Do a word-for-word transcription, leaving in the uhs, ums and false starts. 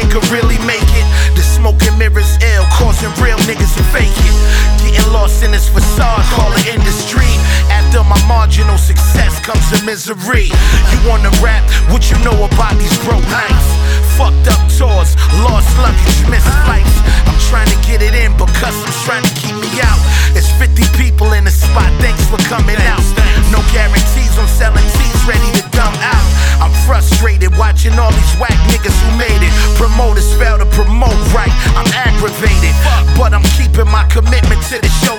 could really make it. The smoke and mirrors ill, causing real niggas to fake it. Getting lost in this facade, call it industry. After my marginal success comes the misery. You wanna rap? What you know about these broke nights? Fucked up tours, lost luggage, missed flights. I'm trying to get it in, but customs trying to keep me out. It's fifty people in the spot, thanks for coming out. No guarantees on selling teas, ready to dumb out. I'm frustrated watching all these whack niggas who made it. Promoters fail to promote right, I'm aggravated. But I'm keeping my commitment to the show.